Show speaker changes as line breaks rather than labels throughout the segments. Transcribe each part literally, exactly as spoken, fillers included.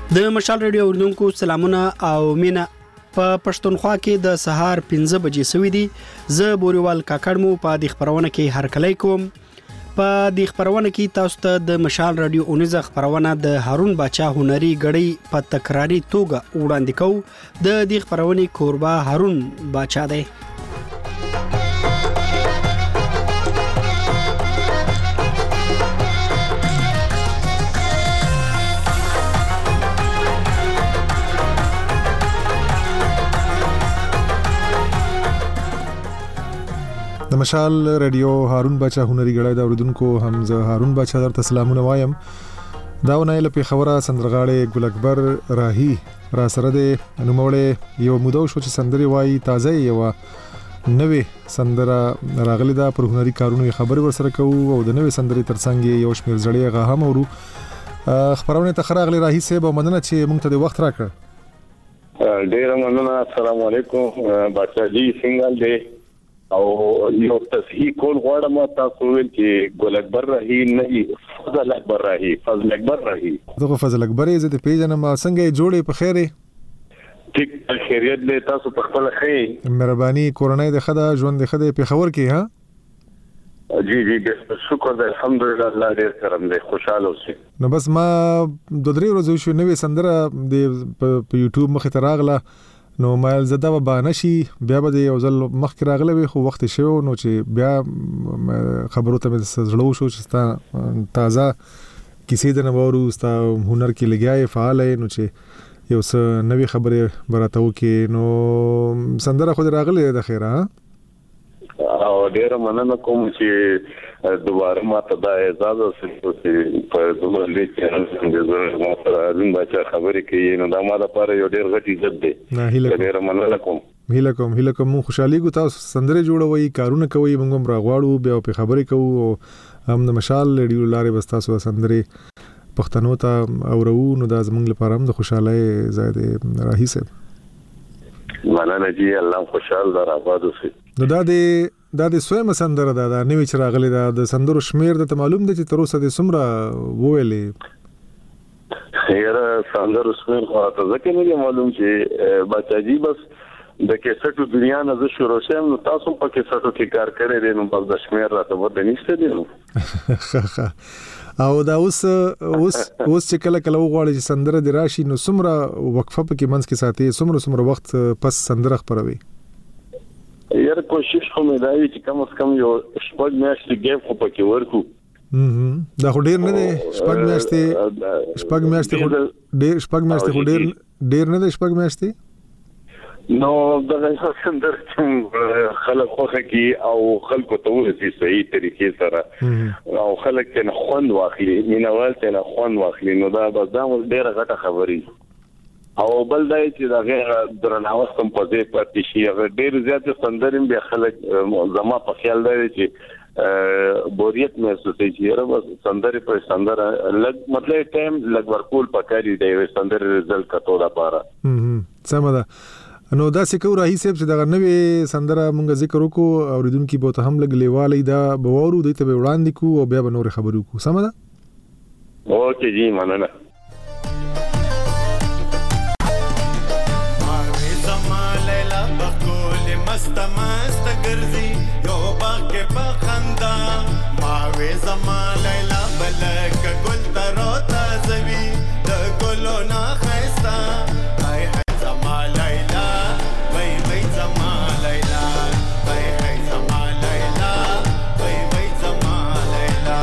د مشال ریډیو اوریدونکو سلامونه او مینا. په پښتونخوا کې د سهار پنځه بجې سوي دي. زه بوريوال کاکړ مو په د خبرونه کې هرکلی کوم. په د خبرونه کې تاسو ته د مشال ریډیو اونیزه خبرونه د هارون باچا هنري غړي په تکراری توګه وړاندې کوو. د دې خبرونه کوربه هارون باچا دی.
د مشال ریډیو هارون باچا هنري غړي دا اوریدونکو هم زه هارون باچا درته سلامونه وایم. دا ونایل په خبره سندرغاړي ګل اکبر راهی را سره د نوموړې یو مودو شو چې سندري وایي تازه یو نوې سندره راغلی دا پر هنري کارونو خبري ورسره کوو او د نوې سندري ترڅنګ یو شمیر زړې غا هم ورو خبرونه تخراغلی راهی سه به مننه چې موږ ته د وخت راکړ.
ډیر مننه. السلام علیکم باچا جی څنګه دی او یو تصحیح کول غواړم تاسو ویل چې ګل اکبر راهی نه فضل اکبر راهی فضل اکبر راهی
دغه فضل اکبر یې د پیژنم څنګه جوړې په خیره
ټیک خیریت له تاسو په خپل خیر
مهرباني کورونای د خدا ژوند د خدا په خبر کې ها
جی جی شکر د الحمدلله الله دې کرم دې خوشاله اوسئ.
نو بس ما د درې ورځې شو نوې سندره د په یوټیوب مخ ته راغله نو مایل زده به بانشي بیا به یو ځل مخک راغله وي خو وخت شو نو چې بیا خبرو ته زړو شو چې ستا تازه کیسې د نوورو ستا هنر کې لګیاي فعال نو چې یو څه نوې خبره براتو کې نو سندره خو راغله د خیره
او ډیر مننه کوم چې دوباره ما ته دا اجازه سره په دومره لوی چینل څنګه ما سره زم بچا خبرې کوي نو دا ما لپاره یو ډیر غټ عزت دی. ډیر مننه کوم.
هیله کوم هیله کوم خوشحالي کو تاسو سندره جوړوي کارونه کوي موږ هم راغواړو بیا په خبرې کوو هم د مشال ریډیو لارې بس تاسو سندره پښتنو ته اورو نو دا زموږ لپاره هم د خوشحالي زائد راهي سه.
مننه جی الله خوشحال در آباد اوسئ.
نو دا د دا د سویم سندره دا د نوې چراغلي دا د سندرو شمیر د معلوم دي چې تر اوسه د سمره وویلې
یاره سندرو شمیر خو ته ځکه نه معلوم چې بچا جی بس د کیسټو دنیا نه ز شروع شم نو تاسو په کیسټو کې کار کړی دی نو بس د شمیر راته ود نشته دی نو
او دا اوس اوس اوس چې کله کله وغواړي چې سندره د راشي نو سمره وقفه په کې منځ کې ساتي سمره سمره وخت پس سندره خبروي
یاره کوشش کوم دا چې کم از کم یو شپږ میاشتې ګیپ خو پکې ورکو.
هم دا خو ډیر نه دی شپږ میاشتې شپږ میاشتې خو ډیر شپږ میاشتې خو ډیر ډیر نه دی شپږ میاشتې
نو دا څنګه خلک خوخه کی او خلکو ته ورسي صحیح طریقې سره او خلک ته خوند واخلي مینوال ته خوند واخلي نو دا بس دا ډیره غټه خبرې او بل دا چې دا غیر درناوست کوم په دې پاتې شي هغه ډیر زیات سندرین به خلک زما په خیال دی چې بوریت محسوسي چې بس سندري په سندره لګ مطلب ټایم لګ ورکول پکاري دی سندري رزلټ کټو دا پاره
هم سم ده. نو دا سکو راهي صاحب چې دا نوې سندره مونږ ذکر وکړو اوریدونکو به ته هم لګ لیوالې دا بوورو دې ته وړاندې کو او بیا به نور خبرو کو سم ده.
اوکې جی مننه.
مست مست ګرځي یو باغ کې بخندا ماوي زما لیلا بلک ګل ترو تازوي د ګلو نا خستا هاي هاي زما لیلا وای وای زما لیلا وای هاي زما لیلا وای وای زما لیلا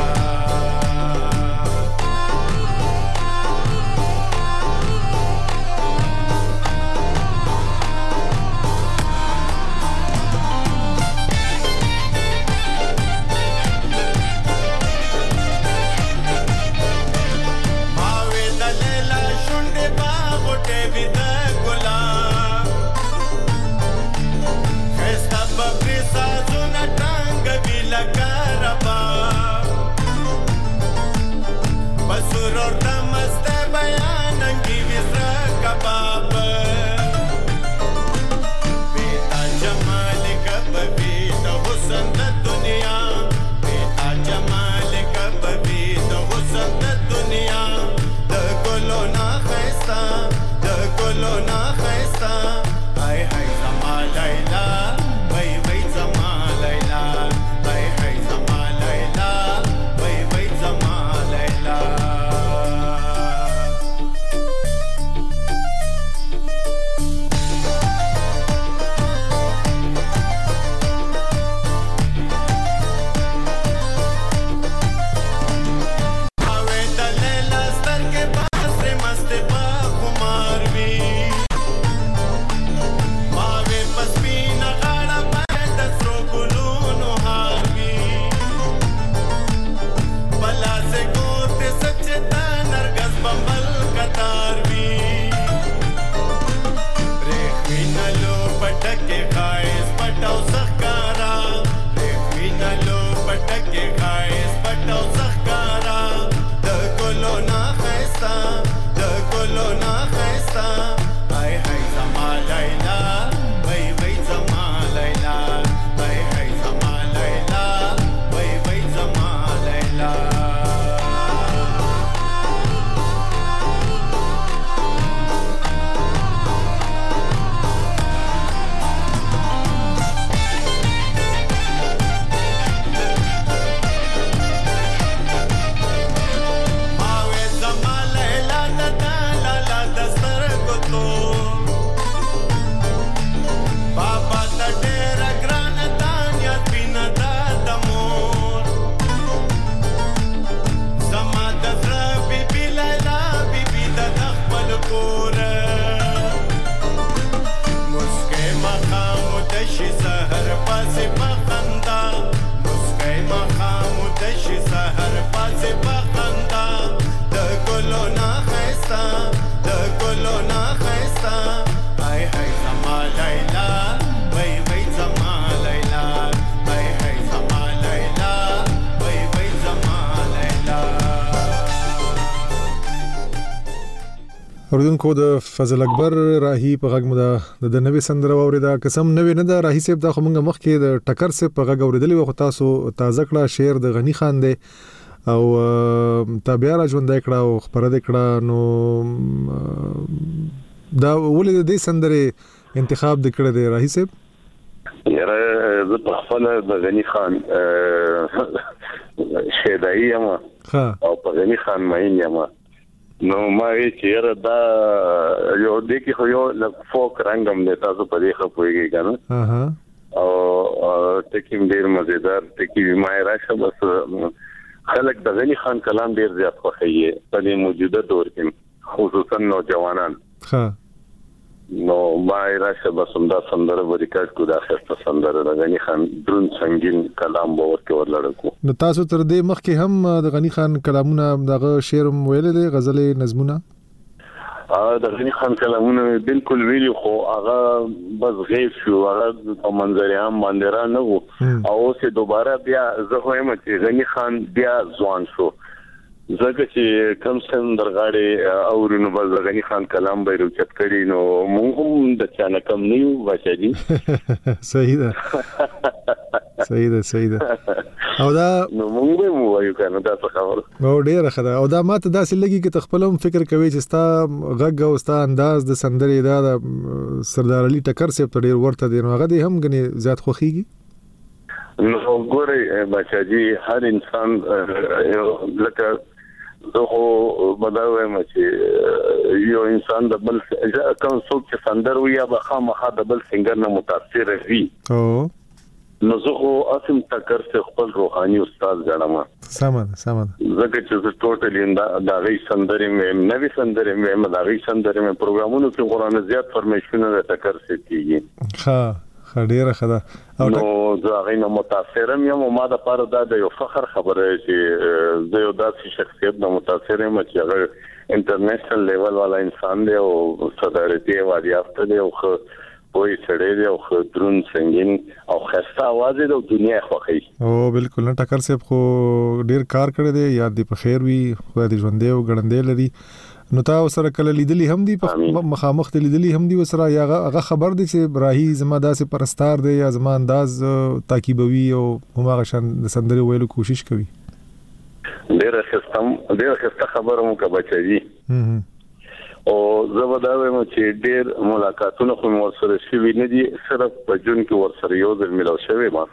اوردونکو د فضل اکبر راهی په غږ مو د نوې سندره اوریدا قسم نوې نه ده راهی صاحب دا خو موږ مخکې د ټکر صاحب په غږ اوریدلې و خو تاسو تازه کړه شعر د غنی خان دی او تابع را ژوند کړه او خبره کړه نو دا ولې د دې سندره انتخاب د کړه دی راهی صاحب
یاره زه په خپل د غنی خان شیدایی یم او په غنی خان ماین یم نو ما چې یاره دا یو د کې خو یو فوک رنگم دی تاسو په دې خپويږي کنه اها او ټکیم ډیر مزیدار ټکی ما راشه بس خلک د غنی خان کلام ډیر زیات خوښي په دې موجوده دور کې خصوصا نوجوانان
ها
نو ما راشه بس همدا سندره ریکارډ کو دا خسته سندره د غنی خان درون سنگین کلام به ورکو ورلړکو
نو تاسو تر دې مخکې هم د غنی خان کلامونه دغه شعر ویل دي غزلې نظمونه
ا د غنی خان کلامونه بالکل ویلي خو هغه بس غیب شو هغه په منظر عام باندې را نه وو او اوس دوباره بیا زه وایم چې غنی خان بیا ځوان شو زګه چې کم سن درغاړي اورونو بل غنی خان کلام به روچت کړي نو موږ هم د چانه کم نه یو بچی
صحیح ده صحیح ده صحیح ده او دا
نو موږ به مو وایو کنه دا څه خبره
او ډیره خدا او دا ماته داسې لګي چې تخپلم فکر کوي چې ستا غږ او ستا انداز د سندرې دا د سردار علي ټکر سیب ته ډیر ورته دی نو هغه دې هم غني زیات خوخيږي
نو ګوري بچی هر انسان لکه زه خو بداوم چې یو انسان د بل کوم څوک چې سندر وي یا بخامخا د بل سنگر نه متاثر وي
او
نو زه خو اسم ټکر څخه خپل روحاني استاد ګڼم
سمه سمه
زه چې زه ټوټلی دا غي سندرې مې نوې سندرې مې دا غي سندرې مې پروګرامونو کې قرآن زیات فرمیشنونه د ټکر څخه کیږي
ها ډیره خدا
او نو زه غینه متاثرم یم ما د پاره دا د یو فخر خبره چې زه یو داسې شخصیت نه متاثرم چې هغه انټرنیشنل لیول والا انسان دی او صدارتي وادیافته دی او خو وای سړی دی او خو درون سنگین او خسته आवाज دی د دنیا خوخی
او بالکل نه ټکر صاحب خو ډیر کار کړی دی یاد دی په خیر وي خو دې ژوندې او ګړندې لري نو تا سره کله لیدلی هم دی په مخامخ ته لیدلی هم دی وسره یا هغه خبر دی چې راهی زما داسې پرستار دی یا زما انداز تاکیبوي او هغه شان د سندري ویلو کوشش کوي
ډیره خستم ډیره خسته خبره مو کا بچی او زه دا وایم چې ډیر ملاقاتونه خو مو سره شوي نه دي صرف په جون کې ورسره یو ځل ملو شوی ما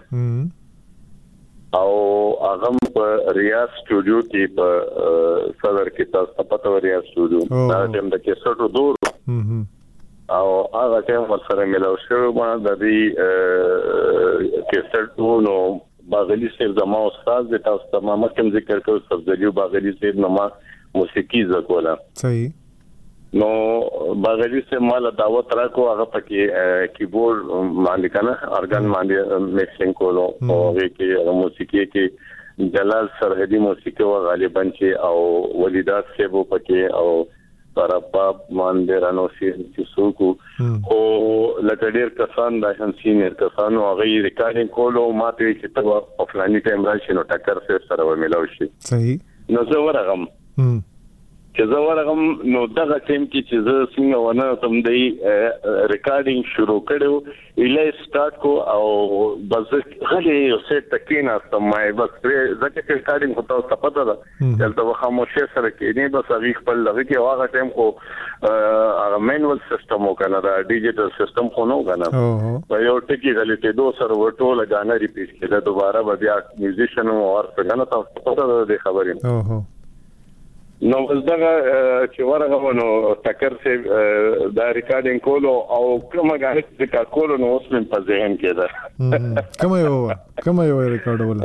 او هغه په ریاض سټوډیو کې په صدر کې تاسو پته ریاض سټوډیو دا ټیم د کیسټو دور او هغه ټیم ورسره ملو شوی ما د دې کیسټو نو باغلی سیف زما استاد د تاسو تمام کوم ذکر کوي سبزلیو باغلی سیف نو ما موسیقي زکولا
صحیح
نو باغلی سیف مال دعوت راکو هغه پکې کیبورډ باندې کنه ارګان باندې میکسینګ کولو او هغه کې موسیقي کې جلال سرحدي موسیقي او غالبا چې او ولیدات سیف پکې او پرپاب باندې رانو سي چې سوکو او لکه ډیر کسان د هم سینیر کسان او هغه ریکارډینګ کولو ماته چې په افغاني ټایم راشي نو ټکر سره وملو شي
صحیح
نو زه ورغم چې زه ورغم نو دغه ټیم کې چې زه څنګه ونه تم دی ریکارډینګ شروع کړو الې سٹارټ کو او بس غلي یو سیټ تکینا سم ما بس ځکه چې ریکارډینګ هوتا او پته ده چې خاموشه سره کې نه بس هغه خپل لږ کې هغه ټیم کو هغه مینوال سیستم وکنه دا ډیجیټل سیستم خو نو کنه په یو ټکی غلطه دوه سره ورټول غانا ریپیټ کړه دوباره بیا میوزیشن او ورته نه تاسو پته ده خبرې
اوه
نو زداغه چې ورغه نو ټکر سه دا ریکارډینګ کولو او کومه غاړه چې کولو نو اوس په ذهن کې ده
کومه یو کومه یو ریکارډول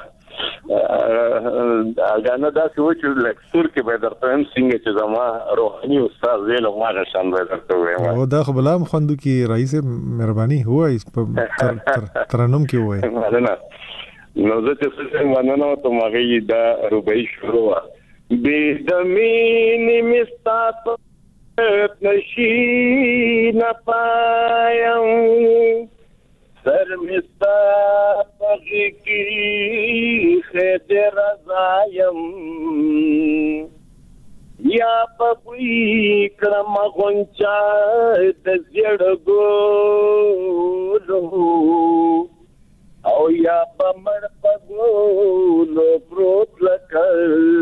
غانا دا چې لکسور کې به درته هم څنګه چې زما روحاني استاد زیله ما غشان به درته وایم
او دا خو بلام خوندو کې رئیس مهرباني هوای په ترنم کې وای
نو زه چې څه ونه ته ماغي دا روبای شروع بیدمینی مستاپ نشی نپایم سر مستاپ غیقی خید رضایم یا پبوی کرم غونچا د زړګو او یا بمړ پګولو پروت لکل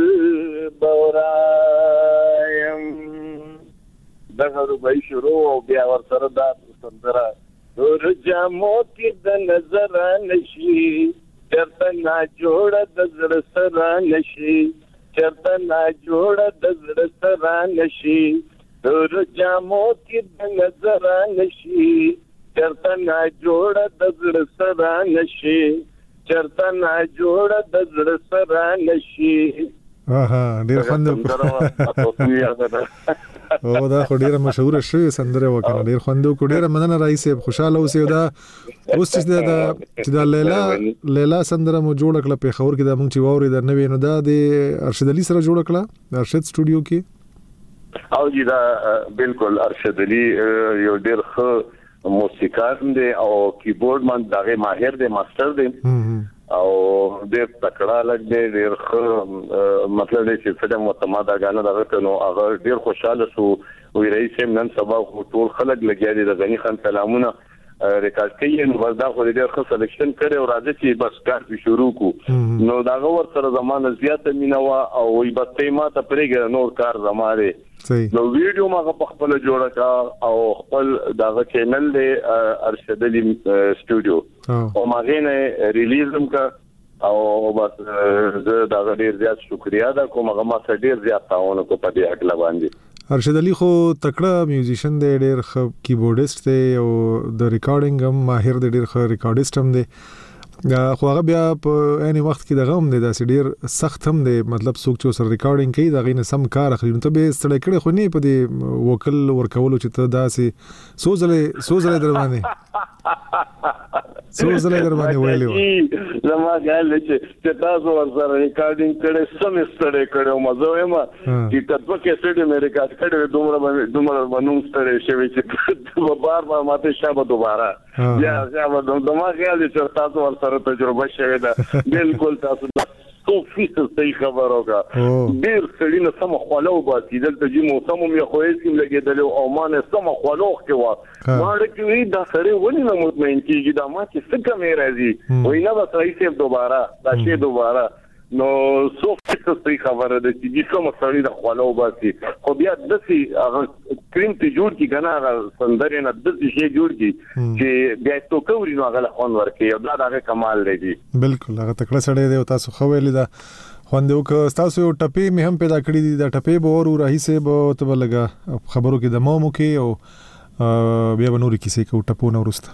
بورایم دغه روبای شروع او بیا ور سره دا سندره دور جامو کې د نظر نشي چرته نا جوړ د زړه سره نشي چرته نا جوړ د زړه سره نشي دور جامو کې د نظر نشي چرته نا جوړ د زړه سره نشي چرته نا جوړ د زړه سره نشي
اها ډیر خوند او دا خو ډیره مشهور شوی سندره وکړه ډیر خوند او ډیره مننه رئیس خوشاله اوسې دا اوس چې دا چې دا لیلا لیلا سندره مو جوړ کړه په خبر کې دا مونږ چې ووري دا نوې نو دا د ارشد علي سره جوړ کړه ارشد سټوډیو کې
او جی دا بالکل ارشد علي یو ډیر ښه موسیقار دی او کیبورډ من دغه ماهر دی ماستر دی او ډېر تکړه لګ دی ډېر ښه مطلب دی چې څنګه متماده غانه دغه کنو هغه ډېر خوشاله شو وی رئیس نن سبا ټول خلک لګیا دي د غنی خان سلامونه ریکارډ کوي نو وردا خو ډېر ښه سلیکشن کړي او راځي چې بس کار شروع کو نو داغه ور سره زمانه زیاته مینوا او وی بته ما ته پرېګ نور کار زماره نو ویډیو ما په خپل جوړه کا او خپل داغه چینل دی ارشد علي سټوډیو او ما غینه ریلیزم کا او بس زه داغه ډیر زیات شکریا ده کوم هغه ما سره ډیر زیات تاونه کو په دې اکل باندې
ارشد علي خو تکړه میوزیشن دی ډیر ښه کیبورډیست دی او د ریکارډینګ هم ماهر دی ډیر ښه ریکارډیست هم دی خو هغه بیا په اني وخت کې دغه هم دی دا ډیر سخت هم دی مطلب څوک چې سر ریکارډینګ کوي دا غینه سم کار اخلي نو ته به ستړی کړي خو نه په دې وکل ورکول چې ته داسې سوزله سوزله در باندې سوزله در باندې ویلو
زما ګل چې تاسو ور سره ریکارډینګ کړي سم ستړی کړي او مزه وایم چې تاسو کې سټډي مې ریکارډ کړي دومره دومره باندې ستړی شوی چې بار بار ماته شابه دوباره یا شابه زما ګل چې تاسو ور سره تجربه شوی دا بالکل تاسو څو فیصد صحیح خبر اوګه ډیر سړی نه سم خولو باسي دلته چې موسم مې خوې سیم لګیدل او ما نه سم خولو کې و ما ډکې دا سره ونی نه مطمئن کیږي دا ما چې څنګه مې راځي وینا به صحیح سیم دوباره دا شی دوباره نو څو فیصد صحیح خبره ده چې کوم سړی د خولو باسي خو بیا دسي هغه کریم ته جوړ کی کنه هغه سندره نه دسي شی جوړ کی چې بیا تو کوي نو هغه خوان ورکي او دا هغه کمال دی
بالکل هغه تکړه سړی دی او تاسو خو ویل دا خوند یو که تاسو یو ټپې مې هم پیدا کړی دي دا ټپې به ور راهي سه به ته لګا خبرو کې د مو کې او بیا به نور کیسې کو ټپو نه ورسته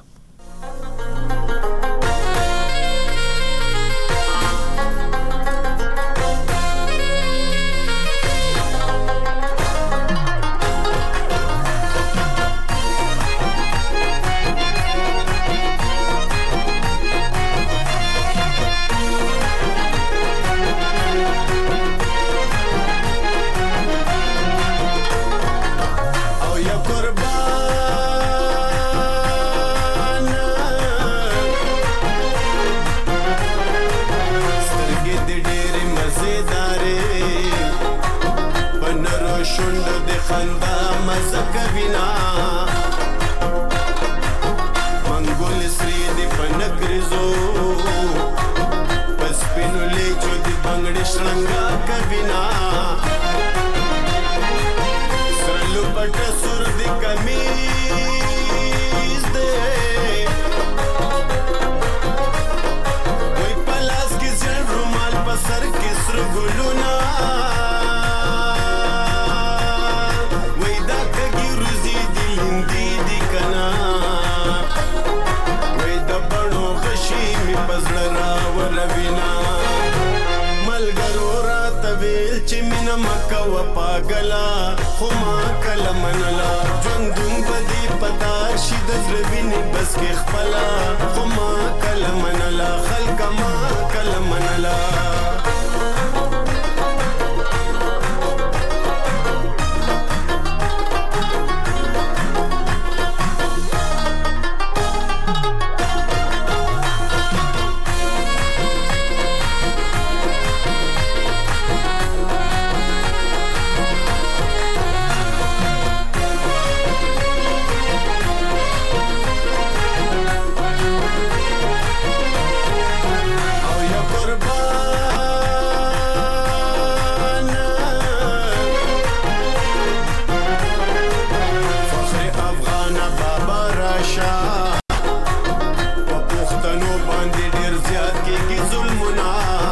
کېږي ظلمونه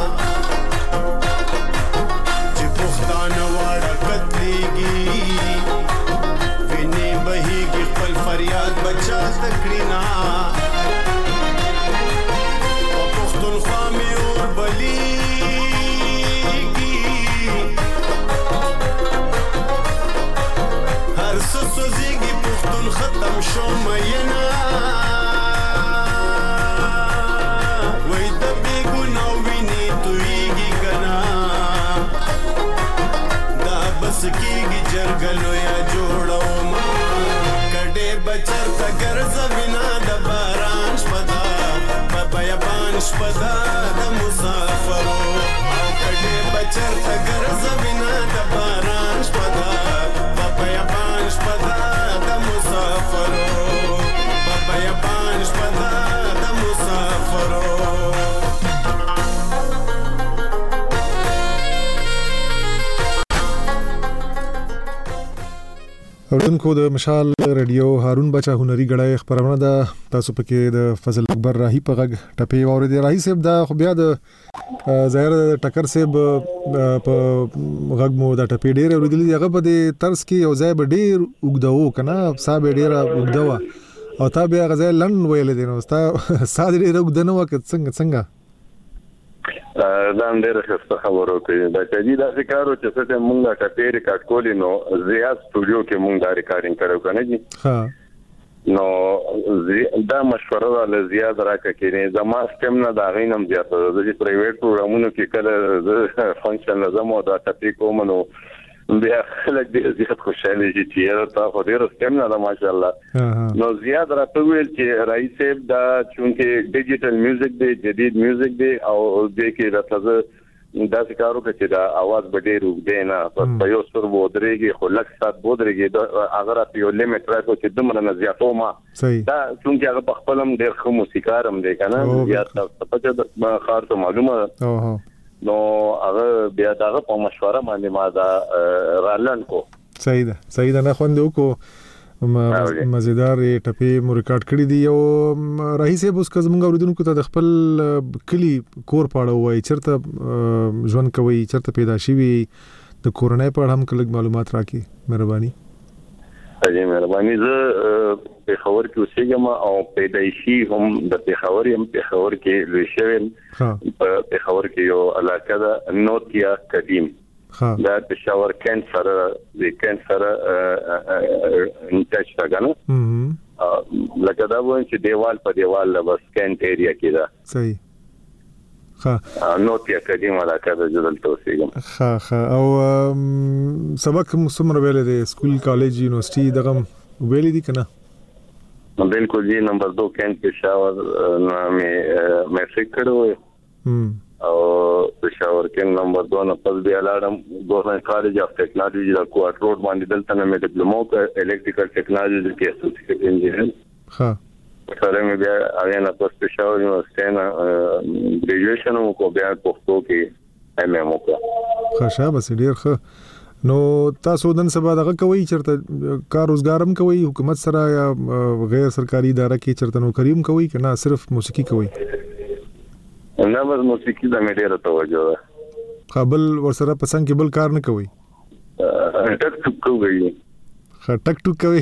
چې پښتانه واړه قتلېږي وینې بهېږي خپل فریاد بچا زده کړي نه په پښتونخوا مې اور بلیږي هر څه سوځېږي پښتون ختم شو مینه وای د بې ګناه وینې تویېږي که نه دا بس کېږي جرګه لویه جوړومه کډې به چرته ګرځوینه د باران شپه ده په بیابان شپه ده د مسافرو او کډې به چرته ګرځوینه د باران شپه ده په بیابان شپه ده د مسافرو په بیابان شپه ده د مسافرو
اوردونکو د مشال رادیو هارون بچا هنري غړای خبرونه ده تاسو پکې د فضل اکبر راهي په غږ ټپي اوریدي راهي صاحب دا خو بیا د ظاهر ټکر صاحب په غږ مو دا ټپي ډېر اوریدلی هغه په دې طرز کې یو ځای به ډېر وګداو کنه صاحب ډېر وګداو او تا بیا غزا لن ویل دي نو ستا ساده ډېر وګدنه وکړ څنګه څنګه
دا ډېر ښه خبره کوي دا چې دا ذکر چې څه مونږه ټپې ریکارډ کولې نو زیات سټوډیو کې مونږ دا ریکارډینګ کړو کنه جی
ها
نو دا مشوره له زیات راکې نه زما سیستم نه دا غینم زیات د پرایویټ پروګرامونو کې کله فنکشن لازم او دا ټپې کوم نو بیا خلک دې زیات خوشاله دي چې تا خو ډېر سیستم نه ماشاءالله نو زیات راته ویل چې رئیس صاحب دا چونکه ډیجیټل میوزیک دی جدید میوزیک دی او دې کې راځه دا څکارو چې دا आवाज به ډېر وګدې نه په یو سر بودريږي خو لک سات بودريږي دا اگر په یو لیمټ راکو چې دمر نه زیاتو ما دا چونکه هغه په خپلم ډېر خو موسیقارم دی کنه زیات په دې خاطر معلومه نو هغه بیا دغه په مشوره باندې ما دا رالن کو
صحیح ده صحیح ده نه خوندو کو مزیدار ټپی مو ریکارډ کړی دی او رئیس صاحب اوس کزمږ اوریدونکو ته د خپل کلی کور پاړه وای چرته ژوند کوي چرته پیدا شي وي د کورنۍ په اړه هم کله معلومات راکړي مهرباني
اجازه مهرباني زه په خبر کې اوسېږم او پیدایشي هم د پیښور يم پیښور کې لوی شوم په پیښور کې یو علاقه ده نوتیا قدیم دا پیښور کینسر د کینسر انټچ راغله لکه دا وایي چې دیوال په دیوال له بس کینټ ایریا کې ده
صحیح ها
نوتیا قدیم علاقه ده جوړل توسېږم
ها ها او سبق مسمر ویل دي سکول کالج یونیورسيټي دغه ویل دي کنه
بالکل جی نمبر دو کینټ پېښور نامې میټریک کړو او پېښور کې نمبر دو نه پس بیا لاړم ګورنمنت کالج اف ټیکنالوژي د کوارټ روډ باندې دلته مې ډیپلوما په الکتریکل ټیکنالوژي کې اسوسییټ انجینر
ها
سره مې بیا هغه نه پس پېښور یونیورسيټي نه ګریجویشن وکړ بیا پښتو کې ایم ایم وکړ
ښه بس ډیر ښه نو تاسو نن سبا دغه کوي چرته کار روزګارم کوي حکومت سره یا غیر سرکاري اداره کې چرته نوکریم کوي کنه صرف موسیقي کوي
نه بس موسیقي د مې ډیره توجه ده
قابل ورسره پسند کې بل کار نه کوي
ټک ټک کوي
ښه ټک ټک کوي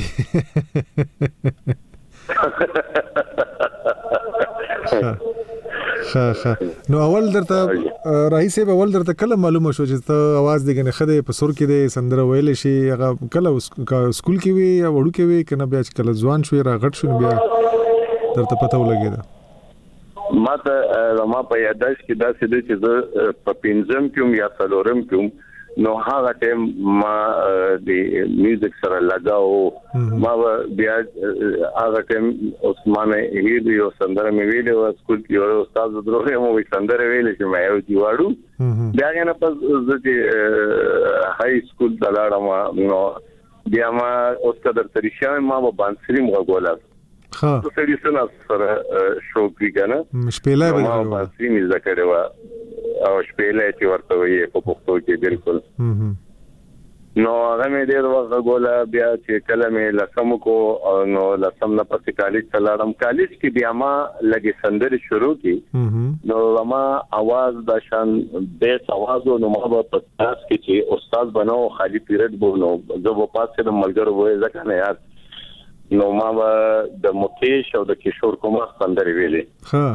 ها ها نو اول درته رئیس به اول درته کله معلومه شو چې ته आवाज دیګنه خده په سر کې د سندره ویل شي هغه کله سکول کې وي یا وړو کې وي کنه بیا کله ځوان شوی راغټ شو بیا درته پته ولګیدا
ما ته ما په یاداش کې دا څه دي چې په پنځم کې یا څلورم کې نو هغه ټیم ما د میوزیک سره لگاو ما بیا هغه ټیم عثمان هید یو سندره مې ویلو سکول کې یو استاد دروغه مو وی سندره ویلې چې مې یو دیواړو بیا نه پس د هاي سکول دلاړم نو بیا ما اوس قدر تریشا ما باندې غوړل
ها
سړي سره سره شو کیګنه
شپېلې به
ما باندې مې ذکر و او شپېلې چې ورته وي په پښتو کې بالکل نو هغه مې ډېر وخت غولا بیا چې کله مې لسم کو نو لسم نه پاتې کالج تلاړم کالج کې بیا ما لګي سندري شروع کی نو ما आवाज د شان بیس आवाज نو ما په پاس کې چې استاد بنو خالی پیریډ بونو زه په پاسه د ملګرو وې ځکه نه یاد نو ما د مکیش او د کشور کومه سندري ویلې
ها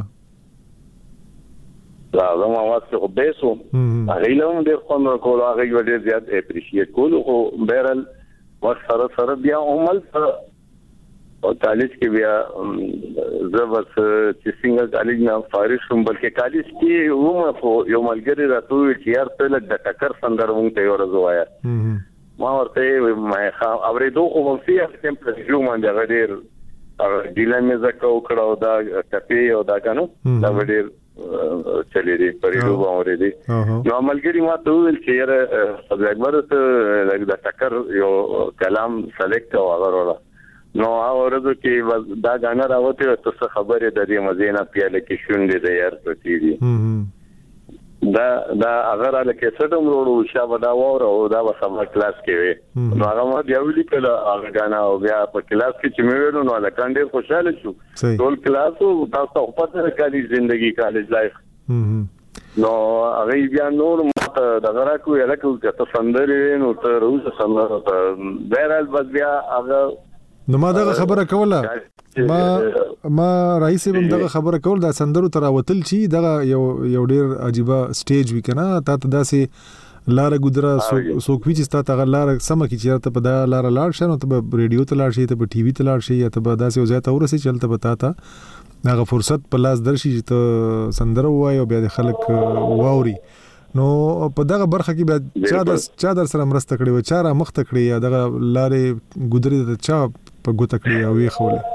دا زه ما واسه خو بیسو هغه له دې کوم کول هغه ډېر زیات اپریشیټ کول خو بیرل وخت سره سره بیا عمل او کالج کې بیا زه بس چې څنګه کالج نه فارغ شوم بلکې کالج کې ومه یو ملګری راټول چې یار ته لږ د ټکر سندر مونږ ته ورځو وایا ما ورته ما اورېدو خو مې فيه سمپل جو باندې غډیر ډیله مې زکه وکړو دا ټپي او دا کنه دا غډیر چلی دی پریدو باندې دی نو عملګری ما ته ویل چې یاره صدر اکبر ته لږ د ټکر یو کلام سلیکټ او هغه نو اورځو کې دا غاڼه راوته ته خبره د دې مزینه پیاله کې شونډې د یار پتی دي دا دا اگر له کیسټم وروړو شابه دا وره او دا وسمه کلاس کې وي نو هغه ما بیا ویل کله هغه غاڼه او بیا په کلاس کې چې مې ویلو نو لکه ډېر خوشاله شو ټول کلاس او تاسو په پته کالج ژوندۍ کالج لایف نو هغه بیا نور ماته دا راکو یې راکو چې تاسو سندري نو ته روز سندره ته بیرال بس بیا هغه
نو ما دا خبره کوله ما ما رئیس هم دغه خبره کول دا سندرو تر وتل چی دغه یو یو ډیر عجيبه سټیج وکنه تا ته داسې لار ګدرا سوکوي چې تا ته لار سم کی چیرته په دا لار لاړ شنو ته ریډیو ته لاړ شي ته په ټي وي ته لاړ شي یا ته به داسې وځه ته ورسې چلته بتا تا هغه فرصت په لاس درشي چې ته سندره وایو بیا د خلک واوري نو په دغه برخه کې بیا چا د چا در سره مرسته کړي و چا را مخ ته کړي یا دغه لارې ګدري د چا په ګوته کړي او یې خوله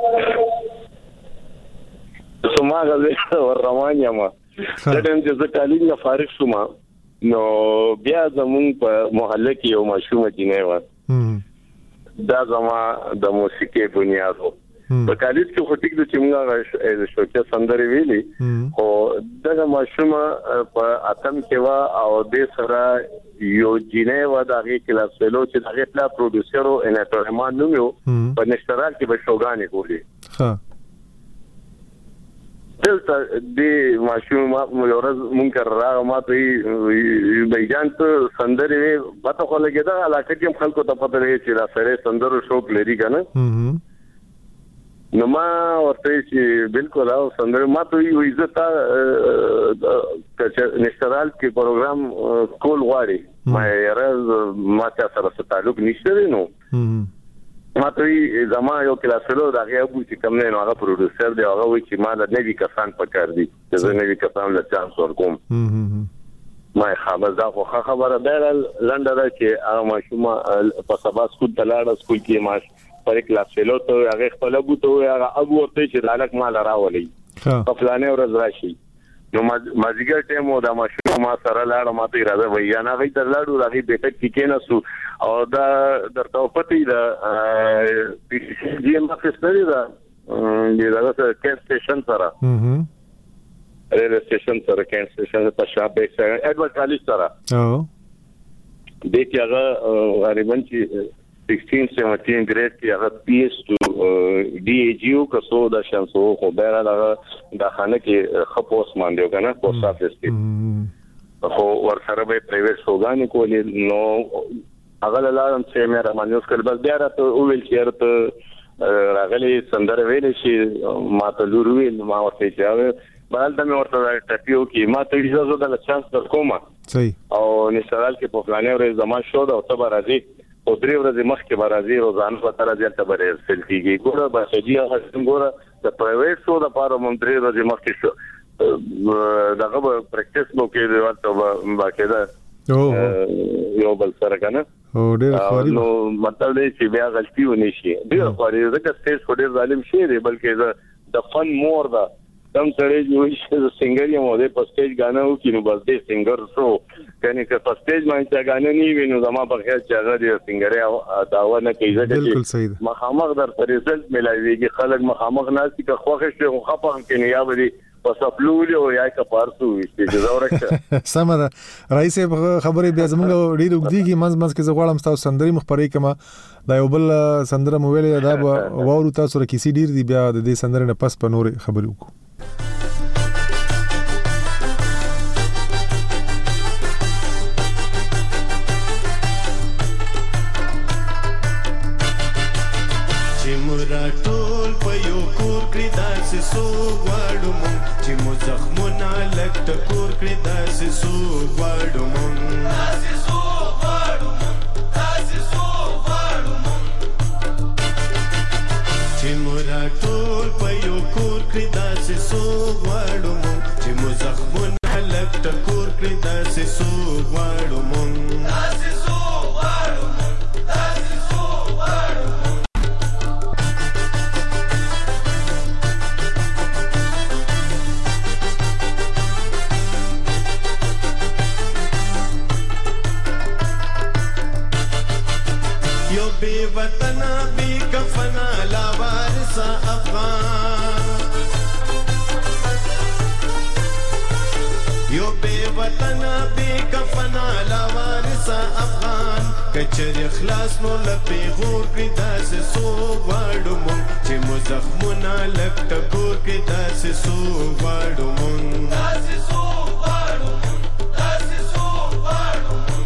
سما غزه ور روان یم دا ټیم چې زه کالج نه فارغ شوم نو بیا زمون په محله کې یو ماشوم جنې و دا زما د موسیقي بنیاد و په کالج کې خو ټیک د چمغه د شوکه سندري ویلي او دغه ماشوم په اتم کې وا او د سره یو جنې و دغه کلاس فلو چې دغه پلا پروډوسر او انټورمان نو په نشترال کې به شوګانې کولی ها دلته د ماشوم ما ورځ مونږ راغ ما ته بیجان ته سندري پته خو لګیدا علاقه کې خلکو ته پته لري چې را سره سندرو شوق لري کنه نو ما ورته چې بالکل او سندري ما ته یو عزت نشترال کې پروګرام کول غواړي ما یې ما ته سره تعلق نشته نو ما ته زما یو کلاسلو دا غي ابو چې کوم نه نو هغه پروډوسر دی هغه وی چې ما د نوی کسان پکار دي چې زه نوی کسان له چانس ورکوم ما خبر دا خو خبره ده لنډه چې هغه ماشومه په سبا سکول تلاړه سکول کې ماش پر کلاسلو ته هغه خپل ابو ته هغه ابو ورته چې دالک مال راولي په پلانې ورځ راشي نو مازیګر ټیم او د ماشوم ما سره لاړ ما ته راځه ویا نه غي تر لاړو راغي بیٹک کې کېناسو او دا درته پتی دا جی ام فستری دا دغه کېس سټیشن سره ریل سټیشن سره کېس سټیشن په شابه ایڈورډ کالج سره او د کې هغه غریبان چې sixteen seventeen grade کې هغه پی ایس ټو ډي ای جی او کسو د شمسو خو بیره هغه د خانه کې خپوس مانډیو کنه پوسټ افیس کې خو ورسره به پرایویټ شوګانې کولې نو هغه لاله چې مې را مانیوس کړ بس بیا راته ویل چې ارته راغلي سندره ویلې شي ما ته لور ویل ما ورته چې بل د مې ورته ټپیو کې ما ته اجازه د چانس در کومه صحیح او نشرال کې په پلانې ورې زما شو دا او ته راځي او درې ورځې مخکې به راځي روزانه په تر ځای ته به رسل کېږي ګوره بسجي هغه ګوره د پرایویټ شو د پاره مونږ درې ورځې مخکې شو دغه به پریکټیس مو کې ورته باقاعده یو بل سره کنه او ډېر خوري نو مطلب دی چې بیا غلطي ونی شي ډېر خوري ځکه سټیج خو ډېر ظالم شي دی بلکې د فن مور دا کم سړی جو سنگر یم او د پسټیج غانا او کینو بس دې سنگر شو کني که پسټیج باندې غانا نی وینو زما په خیال چې هغه دې سنگر او داوا نه کوي ځکه مخامخ در رزلټ ملایويږي خلک مخامخ ناسي که خوښ شي خو خپه هم کني یا به پس خپلول او یا کپارسو چې زورک
سم ده رئیس خبرې بیا زموږ ډیر وګديږي منځ منځ کې زغړم تاسو سندري مخبري کما دا یو بل سندره مو ویلې دا وورو تاسو را کیسي ډیر دی بیا د دې سندره نه پس په نور خبرې وکړو
ټول په یو کور کړی داسې سو غواړو مونږ چې مو زخمونه لږ ټکور کړی داسې سو غواړو مونږ داسې سو غواړو مونږ داسې سو غواړو مونږ چې مو ټول په یو کور کړی داسې سو غواړو مونږ چې مو زخمونه لږ ټکور کړی داسې سو غواړو مونږ داسې سو غواړو مونږ داسې سو غواړو بے وطنا بے کفنا لا وارث افغان یو بے وطنا بے کفنا لا وارث افغان کچر اخلاص نو لپی غور کی داس سو واړو مون چې مو زخمونه لک ټکور کی داس سو واړو مون داس سو واړو مون داس سو واړو مون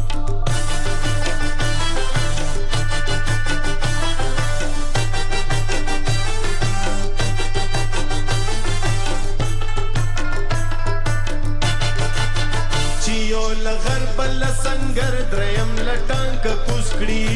لغرب لسنگر دریم لټانک کوسکړي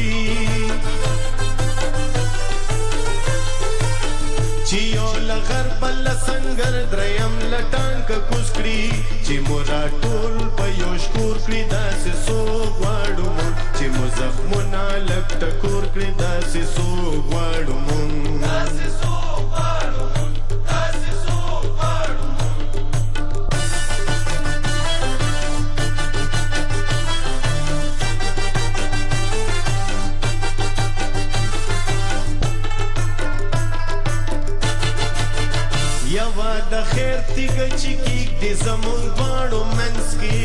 چیو لغرب لسنگر دریم لټانک کوسکړي چې مورا ټول په یو شکور کړی داسې سو غواړو مون چې مو زخمونه لږ ټکور کړی داسې سو غواړو مون داسې سو غواړو مون داسې سو غواړو مون یوا د خیر تیګه چې کیک دې زمون غواړو منس کې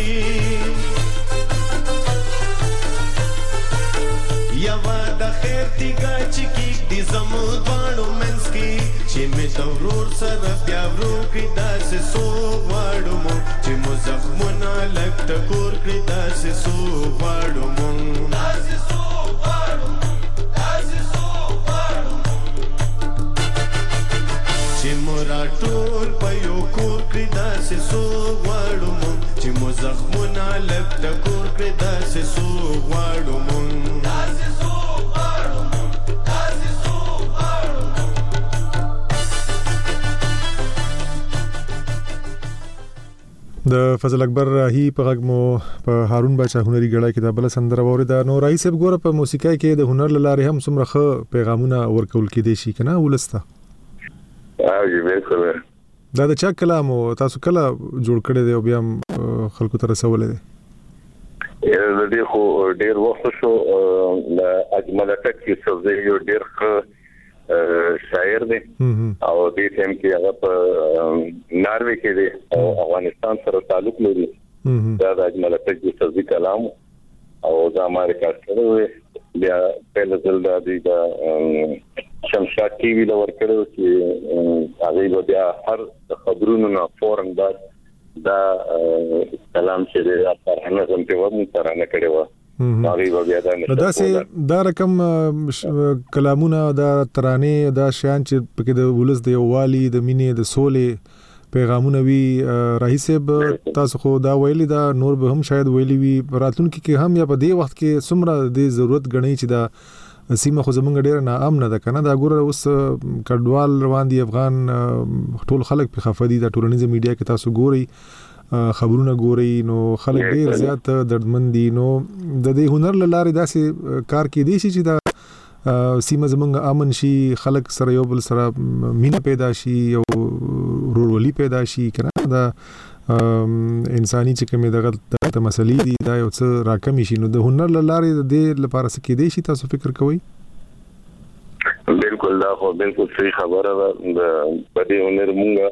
یوا د خیر تیګه چې کیک دې زمون غواړو منس کې چې مې د ورور سره بیا ورو کې داسې سو غواړو مو چې مو زخمونه لږ ټکور کړي داسې سو غواړو مو داسې سو غواړو مو داسې سو غواړو مو چې مورا ټول په یو کور کړی داسې سو غواړو مونږ چې مو زخمونه لږ ټکور کړی داسې سو غواړو مونږ داسې سو غواړو مونږ داسې سو غواړو مونږ
د فضل اکبر راهی په غږ مو په هارون باچا هنري غړای کې د بل سندره وریدا نو راهی صاحب ګوره په موسیقۍ کې د هنر لاره هم څومره ښه پیغامونه ورکول کېدي شي کنه ولسته
او جی بالکل
دا د چا کلام او تاسو کله جوړ کړی دی او بیا خلکو ته رسولې دی
د دې خو ډیر وخت شو د اجمل ټک یوسف زه یو ډیر ښه شاعر دی او دې ټیم کې هغه په ناروې کې دی او افغانستان سره تعلق لري دا د اجمل ټک یوسف زه کلام او دا امریکا سره بیا په لزل د دې د شمشاد ټي وی لور کړو چې هغه بیا هر خبرونو نه فورن دا دا کلام چې دا فرهنګ هم په ومن سره نه کړو هغه بیا دا نه
دا سه دا رقم کلامونه دا ترانه دا شان چې پکې د ولس د یووالي د مینې د سولې پیغامونه وی راهي صاحب تاسو خو دا ویلي دا نور به هم شاید ویلي وی راتلونکي کې هم یا په دې وخت کې څومره د ضرورت غني چې دا سیمه خو زمونږ ډیر نه امن ده کنه دا ګوره اوس کډوال روان دي افغان ټول خلک په خفدي د ټولنیز میډیا کې تاسو ګوري خبرونه ګوري نو خلک ډیر زیات دردمن دي نو د دې هنر لاره داسې کار کې دي چې دا سیمه زمونږ امن شي خلک سره یو بل سره مینه پیدا شي او ورورولي پیدا شي کنه دا انساني چې کومه دغه د مسلې دی دا یو څه راکمي شي نو د هنر لاره د دې لپاره څه کې دی شي تاسو فکر کوئ
بالکل دا خو بالکل صحیح خبره ده د بده هنر مونږ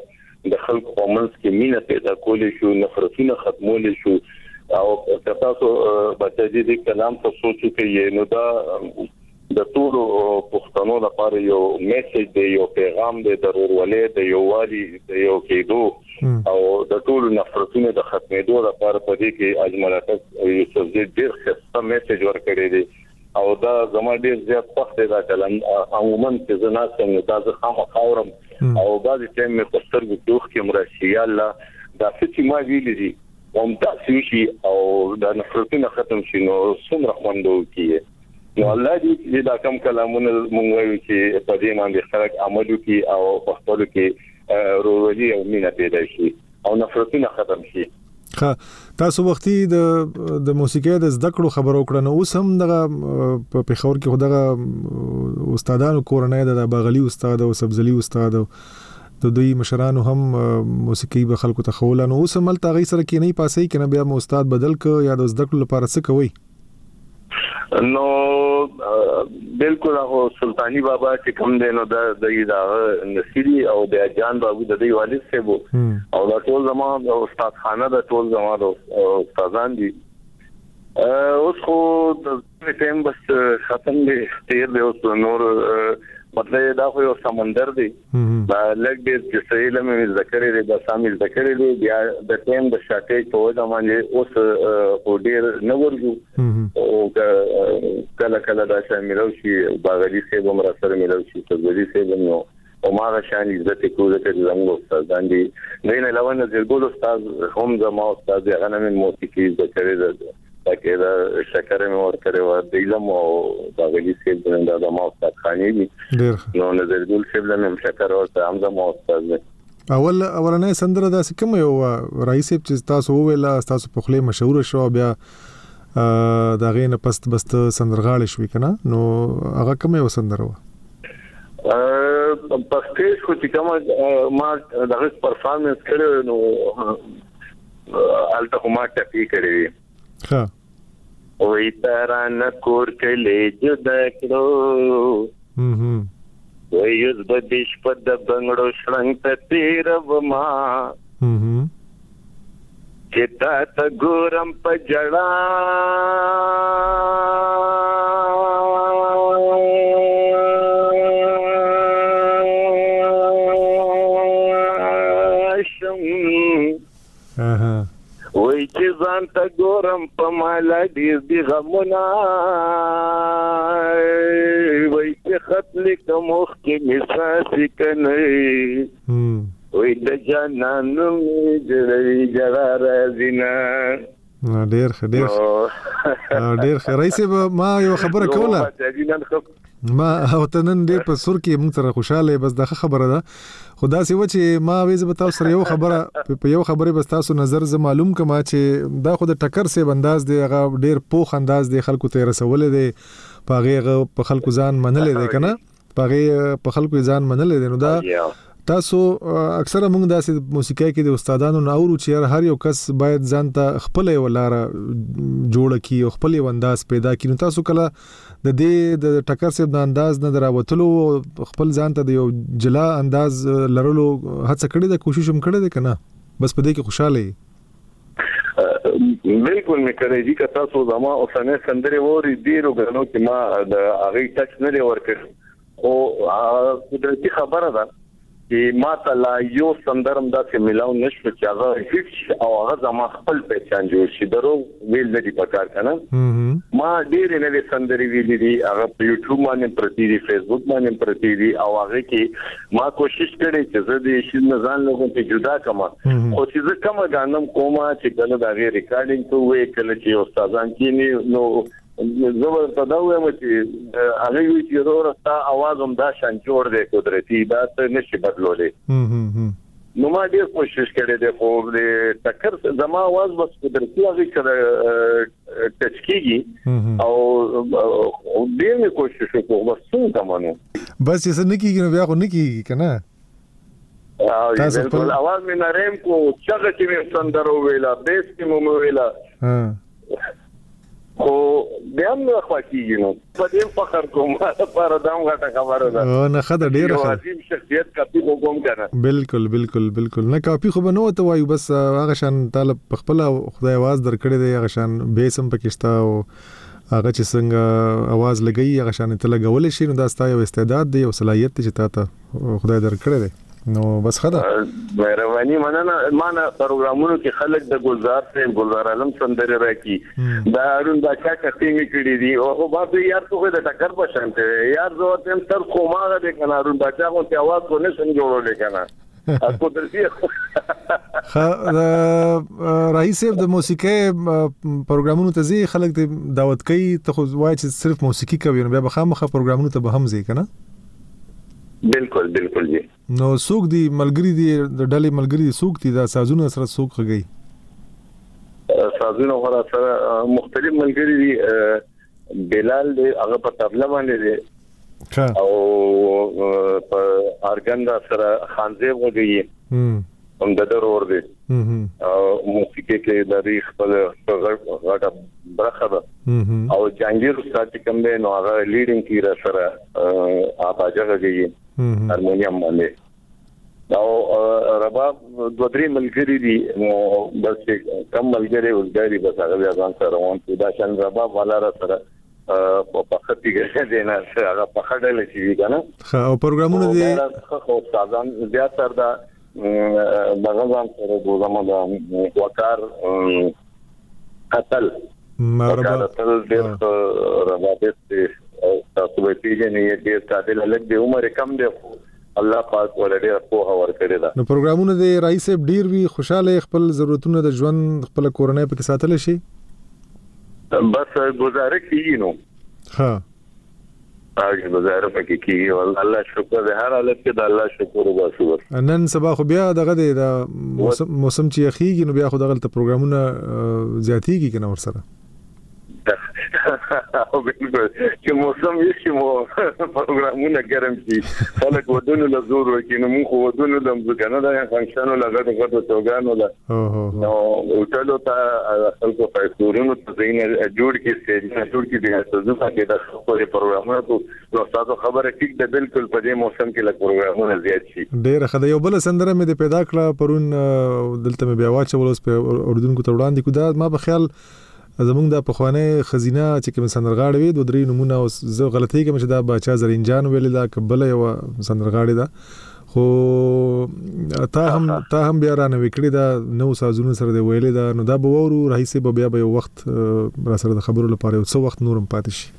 د خلکو په منځ کې مینه پیدا کولې شو، نفرتونه ختمول شو او تاسو بچی دې کلام ته سوچو کې نو دا د ټولو پښتنو لپاره یو میسج دی، یو پیغام دی د ورولې د یووالي د یو کېدو او د ټولو نفرتونو د ختمېدو لپاره په دې کې اجملاتک یوسف زی ډېر ښه میسج ورکړی دی او دا زما ډېر زیات خوښ دی دا کلام. عموما چې زه ناست یم دا زه خامخا اورم او بعضې ټایم مې په سترګو کې اوښکې هم راشي، یا الله دا څه چې ما ویلي دي همداسې وشي او دا نفرتونه ختم شي نو څومره خوند وکړي. نو الله دې دا کوم کلامونه مونږ وایو چې په دې باندې خلک عمل وکړي او په خپلو کې ورورولي او مینه پیدا شي او نفرتونه ختم شي.
ښه، تاسو وختي د د موسیقۍ د زده کړو خبرو کړنه اوس هم دغه په پېښور کې خدغه استادانو کورنۍ د باغلی استاد او سبزلی استاد د دوی مشرانو هم موسیقي به خلکو ته خول نو اوس هم تل غي سره کې نه پاسي کنه بیا مو استاد بدل ک یا د زده کړو لپاره څه کوي؟
نو بالکل هغه سلطانی بابا چې کوم دی نو د د نصيري او د جان بابو د دوی والد سیبو او دا ټول زموږ استاد خانه د ټول زموږ استادان دي. اوس خو د ټیم بس ختم دي، تیر دی اوس نور مطلب دا خو یو سمندر دی دا لګ دې چې سهیل مې ذکر لري دا شامل ذکر لري بیا د ټیم د شاټیج په وجه باندې اوس او ډیر نه ورګو او کله کله دا شامل شي باغلی سیب عمر سره ملو شي سبزی سیب نو او ما غشان عزت کوله چې زموږ استادان دي نه نه لونه زرګول استاد هم زما استاد هغه من موسیقي ذکر لري تاکه دا شکر مې ور کړو د علم او باغلی سیب د زما استاد خاني دي نو نظر ګل سیب لمم شکر او هم زما استاد دي.
اول اولنې سندره دا کوم یو رئیس چې تاسو ویل تاسو په خله مشهور شو بیا دا غینه پست بست سندرغاړي شوې کنه نو هغه کوم یو سندره و؟
ا پستیج خو چې کوم ما دغه پرفارمنس کړو نو الته ما ټپی کړی
ها
وې تران کور کله جدا کړو
هم
وې یوز بدیش په د بنگړو شړنګ ته تیر وما
هم
چې تا ته ګورم په جړا
اها
وای چې ځان ته ګورم په مالا دې دې غمونه وای چې خط لیکم مخ کې مساسي کنه وای د جانان مې جړې جړا راځینا
ډېر ډېر ډېر خیرایسه ما یو خبره کوله ما او تنن دې په سر کې موږ سره خوشاله بس دا خبره ده خدا سي و چې ما وېز به تاسو سره یو خبره په یو خبره بس تاسو نظر ز معلوم کما چې دا خو د ټکر سي بنداز دی هغه ډېر پوخ انداز دی خلکو ته رسول دی پاغه په خلکو ځان منل دی کنه پاغه په خلکو ځان منل دی نو دا تاسو اکثره موږ داسې موسیقۍ کې د استادانو نو اورو چې هر یو کس باید ځان ته خپل ولاره جوړ کی او خپل انداز پیدا کړي نو تاسو کله د دې د ټکر سره د انداز نه دراوتلو خپل ځان ته د یو جلا انداز لرلو هڅه کړې ده کوشش هم کړې ده کنه بس په دې کې خوشاله
بالکل مې کړې دي که تاسو زما اوسنۍ سندرې ووري ډیرو غنو چې ما د هغه ټچ نه لري ورکړ او قدرتي خبره ده چې ما ته لا یو سندرم داسې ملاو نشو چې هغه هیڅ او هغه زما خپل پہچان جوړ شي درو ویل نه دي پکار کنه ما ډېر نه لري سندري ویلې دي هغه په یوټیوب باندې پرتی دي فیسبوک باندې پرتی دي او هغه کې ما کوشش کړې چې زه دې شي نه ځان له کوم جدا کما خو چې زه کوم غانم کومه چې کله دا غي ریکارډینګ ته وې کله چې استادان کې نو زه ورته دا وایم چې هغه وی چې ورته आवाज هم دا شان جوړ دی قدرتي دا څه نشي بدلولې نو ما ډېر کوشش کړې ده خو د ټکر زما आवाज بس قدرتي هغه سره ټچ کیږي او ډېر مې کوشش وکړم بس څنګه مانو
بس یې نه کیږي نو بیا خو نه کیږي کنه
تاسو په आवाज مې نرم کو چې چې مې سندرو ویلا بیس کې مو ویلا خو بیا هم خواکیږي نو په دې فخر کوم لپاره دا غټه خبره ده
او نه خدای ډیره
ښه عظیم شخصیت کاپی کوم کنه
بالکل بالکل بالکل نه کاپی خو بنو ته وایو بس هغه شان طالب خپل خدای आवाज درکړي دی هغه شان بیسم پکشتا او هغه چې څنګه आवाज لګي هغه شان ته لګول شي نو دا ستاسو استعداد دی او صلاحیت چې تاسو خدای درکړي دی نو بس خدا
مهرباني مننه معنا پروګرامونو کې خلک د ګلزار سره ګلزار عالم سندره راکی دا ارون دا کا کټینګ کړی دی او په یار څه د ټکر په شان ته یار زه تم تر کومه ده کنه ارون دا چا کو ته आवाज کو نه څنګه جوړول کنه اكو درسي
خا رئیس د موسیقي پروګرامونو ته زی خلک دعوت کوي ته خو وای چې صرف موسیقي کوي نو بیا بخامخه پروګرامونو ته به هم زی کنه
بالکل بالکل جی
نو سوق دی ملګری دی د ډلې ملګری دی سوق دی دا سازونه سره سوق خګي
سازونه غره سره مختلف ملګری دی بلال دی هغه په طبله باندې دی او په ارګن دا سره خانزیب وګي هم د ضرور دی او موسیقي کې د ریخ په غټه برخه ده او جانگیر استاد کوم دی نو هغه لیډینګ کی را سره اپاجه غږی هارمونیم باندې او رباب دوه درې ملګری دي نو بس کم ملګری ولګری بس هغه ځان سره روان دي دا شان رباب والا را سره په پختی کې دی نه هغه په خړل شي کنه
او پروګرامونه دي
خو استادان زیات تر دا بغلان سره د زموږ د وقار قتل
مربع
قتل د ربابت تاسو به پیژنې چې قاتل لږ د عمر کم دی الله پاک ولې په هور کړی دا
نو پروګرامونه د رئیس ډیر وی خوشاله خپل ضرورتونه د ژوند خپل کورنۍ په کې ساتل شي
بس گزاره کیږي نو
ها
هغه گزاره پکې کیږي والله الله شکر ده هر حالت کې د الله شکر وباسو
نن سبا خو بیا دغه د موسم موسم چې اخیږي نو بیا خو دغه پروګرامونه زیاتیږي کنه ور سره
او بالکل چې موسم یې چې مو پروګرامونه ګرم شي خلک ودونو له زور وکړي نو موږ ودونو د مځکنه د فنکشنو لګټو غټو توګانو له نو اوټلو ته خلکو فایسورونو ته زین جوړ کې سټیج جوړ کې دي تاسو ته د خپل پروګرامونو نو تاسو خبره ټیک ده بالکل په دې موسم کې له پروګرامونو زیات شي
ډېر خدای یو بل سندره مې د پیدا کړه پرون دلته مې بیا واچول اوس په اردن کو توړاندې کو دا ما په خیال زمونږ د پخوانه خزینه چې کوم سندرغاړي وي دوه درې نمونه او زه غلطي کوم چې دا بچا زرین جان ویل دا قبل یو سندرغاړي دا خو تا هم تا هم بیا را نه وکړي دا نو سازونه سره دی ویل دا نو دا به ورو رئیس به بیا به وخت را سره د خبرو لپاره یو څو وخت نورم پاتې شي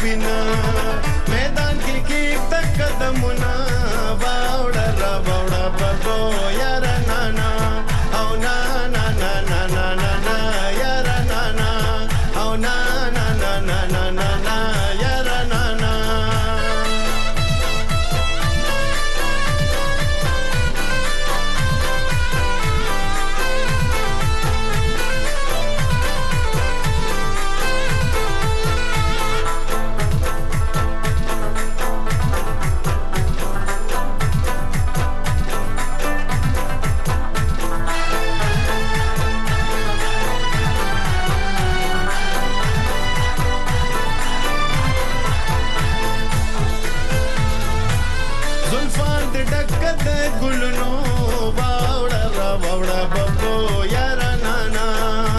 سپینا میدان کې کې تک قدمونه باوړه را باوړه ببو یار نانا او نا نا نا نا نا نا نا یار نانا او نا نا نا نا نا نا نا یار نانا ګلونو باوړه را باوړه ببو یار نانا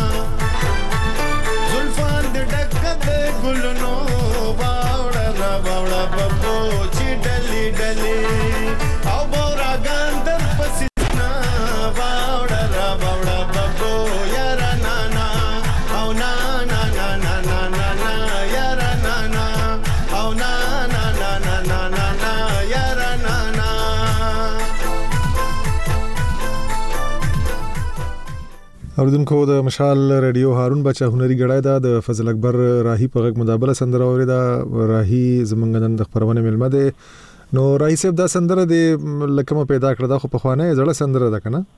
زلفان د ډک د ګلونو باوړه را باوړه ببو چې ډلې ډلې او بوراګان در پسینا باوړه را باوړه ببو یار نانا او نا نا نا نا نا نا نا یار نانا او نا نا نا نا نا نا نا یار نانا
اوردونکو د مشال رادیو هارون بچا هنري غړای دا د فضل اکبر راهی په غږ مدابله سندره اوریدا راهی زمونږ نن د خبرونه ملمه ده نو راهی صاحب دا سندره د لکه ما پیدا کړه دا خو په خوانه زړه سندره ده کنه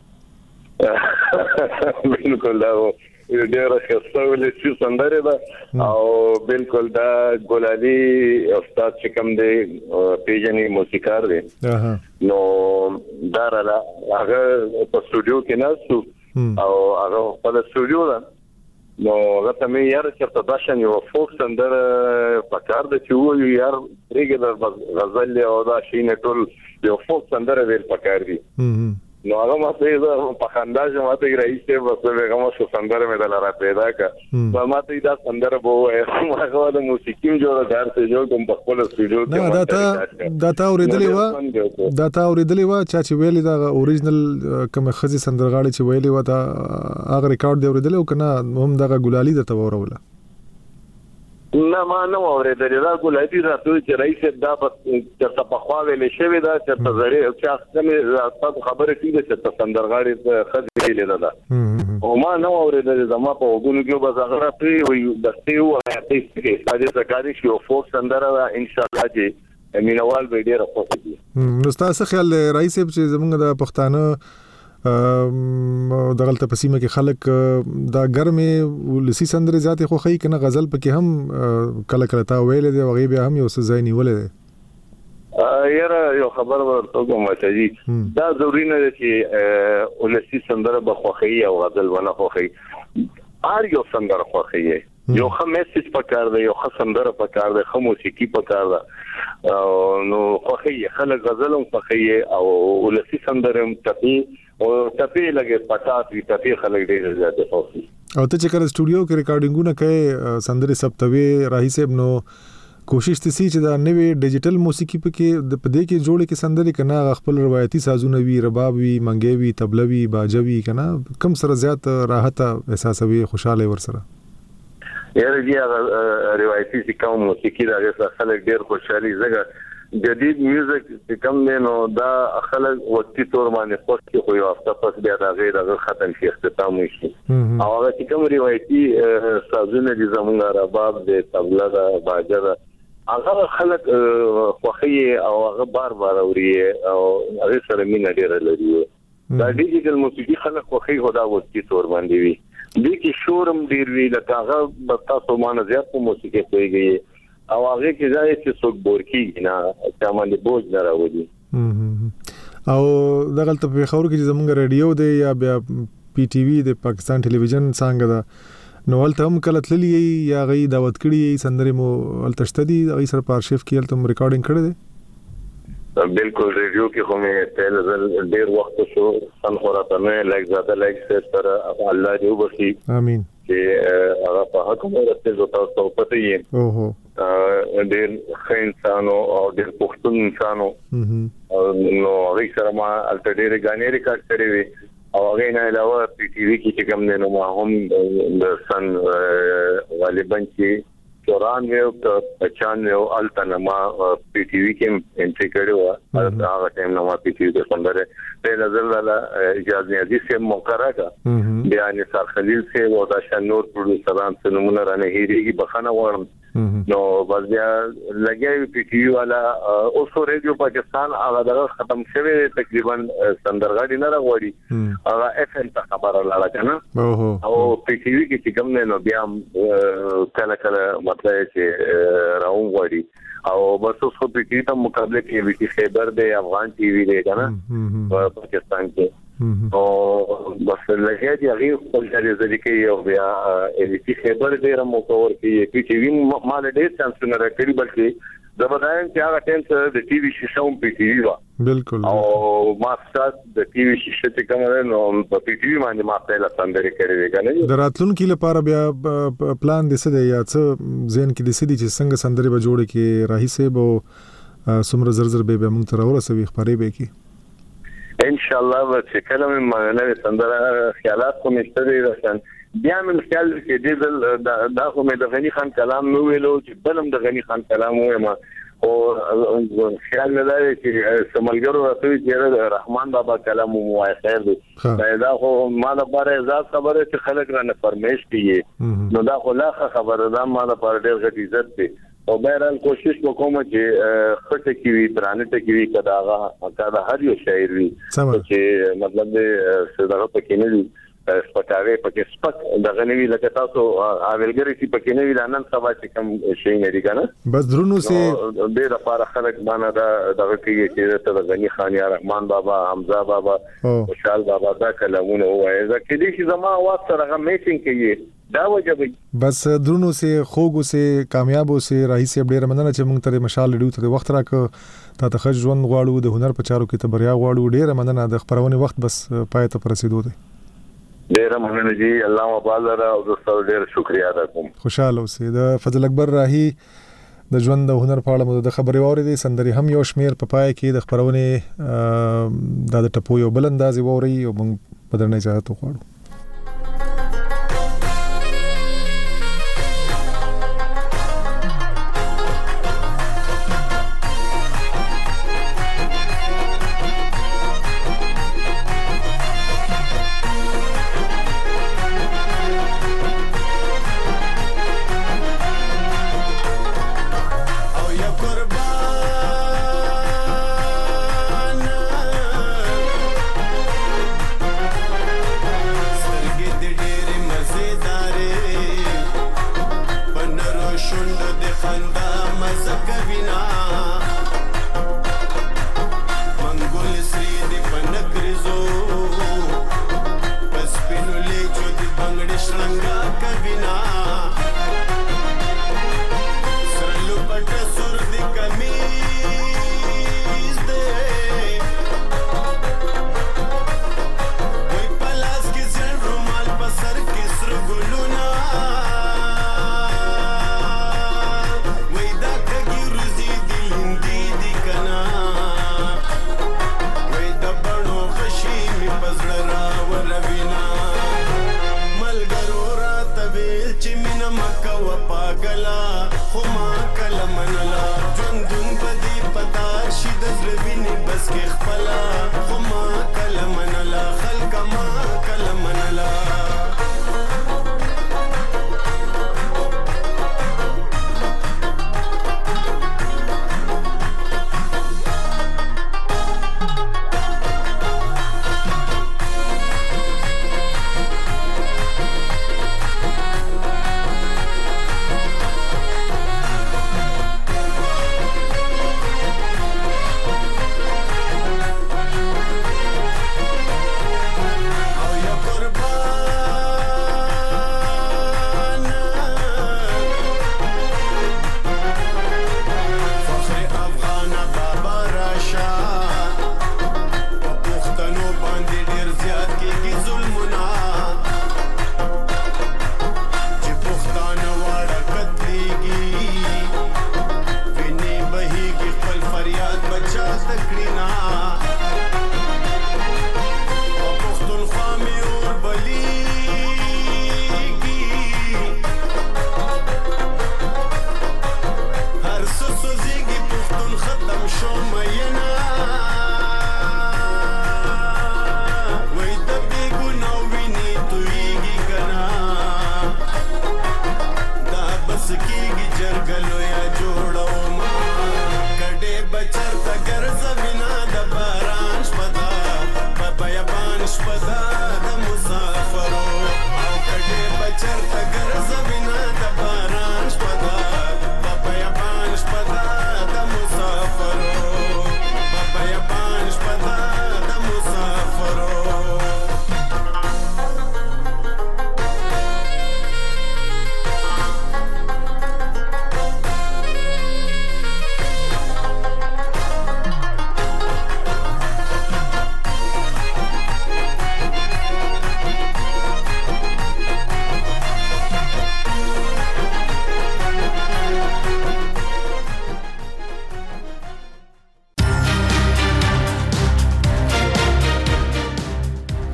بالکل دا ډیره ښه ولې سندره ده او بالکل دا ګولالي استاد چې کوم دی پیژنې موسیقار دی نو دا را هغه په سټوډیو کې ناسو او هغه په سټوډیو ده نو هغه ته مې یار چې په داشن یو فوک سندره پکار د چې وو یار ریګلر غزل او دا شینه ټول یو فوک سندره ویل پکار دي نو هغه ما ته دا په خنداج ما ته راځي بس هغه ما شو سندره مې دلاره پیدا کا ما ته دا سندره بوه هغه د موسیقي جوړه دار ته جوړ کوم په خپل سټوډیو
کې دا تا دا تا اوریدلې و دا تا اوریدلې و چې ویلې دا اوریجنل کوم خزي سندرغاړي چې ویلې و دا هغه ریکارډ دی اوریدلې او کنه هم دا ګولالي د توروله
نه ما نه اوریدل دا ګولایي راته چې رئیس دا چې په خوا ویلې شوی دا چې په زری چې څنګه تاسو خبره کیږي چې څنګهغاړي خځې لیدل دا او ما نه اوریدل زما په وګونو کې به زغره پری وي د سیو هغه چې دا ځکاري شو فوک سندره ان شاء الله چې مینوال به ډیره خوشي
نو تاسو خیال رئیس چې زمونږ د پښتانه دغلته پسیمه کې خلک دا ګرمه ولسی سندره ذات خو خی کنه غزل پکې هم کله کله تا ویلې دی وغي به هم یو څه ځای نیولې دی
یاره یو خبر ورته کوم چې دا ضروري نه دی چې ولسی سندره بخوخی او غزل ونه خوخی هر یو سندره خوخی یو ښه میسج پکار دی یو ښه سندره پکار دی ښه موسیقي پکار ده نو خوخی خلک غزل هم خوخی او ولسی سندره هم تپی او تپی لګي پټاټ وی تپی خلک ډیر زیاته خوخي
او ته چې کله سټوډیو کې ریکارډینګونه کوي سندره سپتوي راهي صاحب نو کوشش تسی چې دا نوې ډیجیټل موسیقي پکې د پدې کې جوړې کې سندري کنه خپل روایتي سازونه وی رباب وی منګي وی تبله وی باجه وی کنه کم سره زیات راحت احساسوي خوشاله ور سره
یاره دی روایتي چې کوم موسیقي راغله خلک ډیر خوشالي زګه جدید میوزیک چې کوم دی نو دا خلک وختي تور باندې خوښ کې خو یو هفته پس بیا دا غیر هغه ختم شي اختتام شي او هغه چې کوم روایتي سازونه دي زمونږ رباب دی تبله دا باجه دا هغه خلک خوخي او هغه بار بار اوري او هغه سره مینه ډیره لري دا ډیجیټل موسیقي خلک خوخي خدا وختي تور باندې وي دي کې شورم ډیر وی لکه هغه بتا سومانه زیات په موسیقي کوي او هغه کې ځای چې څوک بورکی نه چې باندې بوج نه راوړي
او دغلته په خبرو کې زمونږ رادیو دی یا بیا پی ټی وی د پاکستان ټلویزیون څنګه دا نو ولته هم کله تللی یا غي دعوت کړی سندره مو ولتشته دي غي سره په ارشیف کې تم ریکارډینګ کړی دی
بالکل ریډیو کې خو مې تل ډیر وخت شو سن خوراته نه لایک زیاده لایک سره الله دې وبخي
امين
چې هغه په حکم راته زو تاسو پته یې
اوه
ډېر ښه انسان او ډېر پښتون انسان نو هغه سره ما الته ډېر غانې ریکارډ کړې وي او هغه نه علاوه پی ټی وی کې چې کوم نه نو ما هم د سن غالبا چې چوران یو پچان یو التنما پی ټي وی کې انټری کړو هغه ټیم نو ما پی ټي وی د سندره په نظر لاله اجازه ندي سه مقرره کا بیا نثار خلیل سے و دا شنور پروډوسران څخه نمونه رانه هیریږي بخنه ورم نو بس بیا لګي پی ټي وی والا اوسو ریډیو پاکستان هغه دغه ختم شوی تقریبا سندرغاډي نه راغوري هغه اف ام ته خبره لاله کنه او پی ټي وی کې کوم نه نو بیا کله کله مطلب چې راون غوري او بس اوس په پی ته مقابله کې وی ټي خیبر دی افغان ټي وی دی کنه په پاکستان کې او بس لګي دی هغه خپل ځای کې یو بیا وی ټي خیبر دی رمو کور کې پی ټي وی مال ډېر چانس نه راکړي بلکې زبردایم چې هغه ټیم سره د ټي وی شیشه هم پی ټي وی وا
بالکل
او ما ستاسو د ټي وی شیشه چې کوم نو په پی ټي وی باندې ما په لاس باندې کړی دی کنه
د راتلونکو لپاره بیا پلان دي څه دی یا څه ځین کې دي څه دي چې څنګه سندري به جوړ کې راهي سه بو سمره زر زر به موږ تر ورسوي خبرې به کی
ان شاء الله چې کلمه معنی سندره خیالات کوم اشتري راشن بیا من خیال کې دې دا خو مې د غنی خان کلام نو ویلو چې بلم د غنی خان کلام وایم او خیال نه لري چې سملګرو راځي چې رحمان بابا کلام مو وای خیر دی دا خو ما د بار اعزاز خبره چې خلک را نه فرمایش کوي نو دا خو لا خبره ده ما د پر ډېر غټ عزت دی او بهرحال کوشش وکوم چې خټه کی وی ترانه ته کی وی کداغه کدا هر یو شاعر وی چې مطلب دې صدقه پکې نه دی سپکاوي پکې سپک د غنوي لکه تاسو اویلګری چې پکې نه وی نن سبا چې کوم شي نه دی کنه
بس درونو سي
د لپاره خلک باندې دا دغه کې چې د غنی خان یا رحمان بابا حمزه بابا خوشحال بابا دا کلمونه وایي ځکه دې چې زما واټ سره میټینګ کوي دا وجه
بس درونو سي خوګو سي کامیابو سي راهي سي ډېر مننه چې موږ ته مشال لډو ته وخت راکړ تا ته خجون غواړو د هنر په چارو کې ته بریا غواړو ډېر مننه د خبرونه وخت بس پای ته رسیدو دي
ډېر مننه جی الله مبارک او تاسو ډېر شکریا ادا کوم
خوشاله اوسئ د فضل اکبر راهي د ژوند د هنر په اړه مو د خبرې واورېدې سندري هم یو شمیر په پای کې د خبرونه د ټپو یو بل اندازې ووري او موږ په درنه اجازه غواړو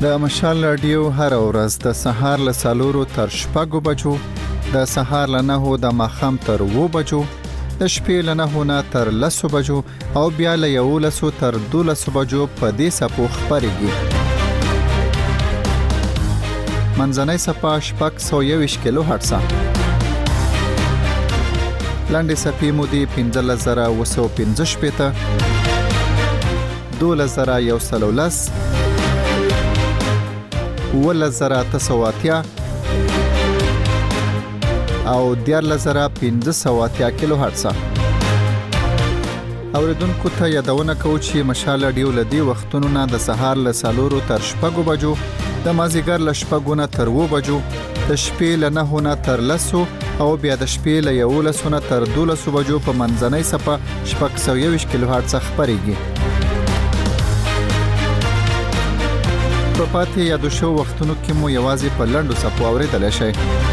د مشال رادیو هر ورځ د سهار له څلورو تر شپږو بجو، د سهار له نهو د ماښام تر اوو بجو، د شپې له نهو نه تر لسو بجو او بیا له یولسو تر دولسو بجو په دې څپو خپرېږي. منځنۍ څپه شپږ سوه یوویشت کیلو هرټزه. لنډې څپې مودې پنځلس زره اوه سوه پنځه شپېته، دولس زره یو سل او لس، اوولس زره اته سوه اتیا او دیارلس زره پنځه سوه اتیا کیلو هرټزه. اوریدونکو ته یادونه کوو چې مشال رادیو له دې وختونو نه د سهار له څلورو تر شپږو بجو، د مازدیګر له شپږو نه تر اوو بجو، د شپې له نهو نه تر لسو او بیا د شپې له یولسو نه تر دولسو بجو په منځنۍ څپه شپږ سوه یوویشت کیلو هرټزه خپرېږي. په پاتې یادو شوو وختونو کې مو یوازې په لنډو څپو اورېدلی شئ.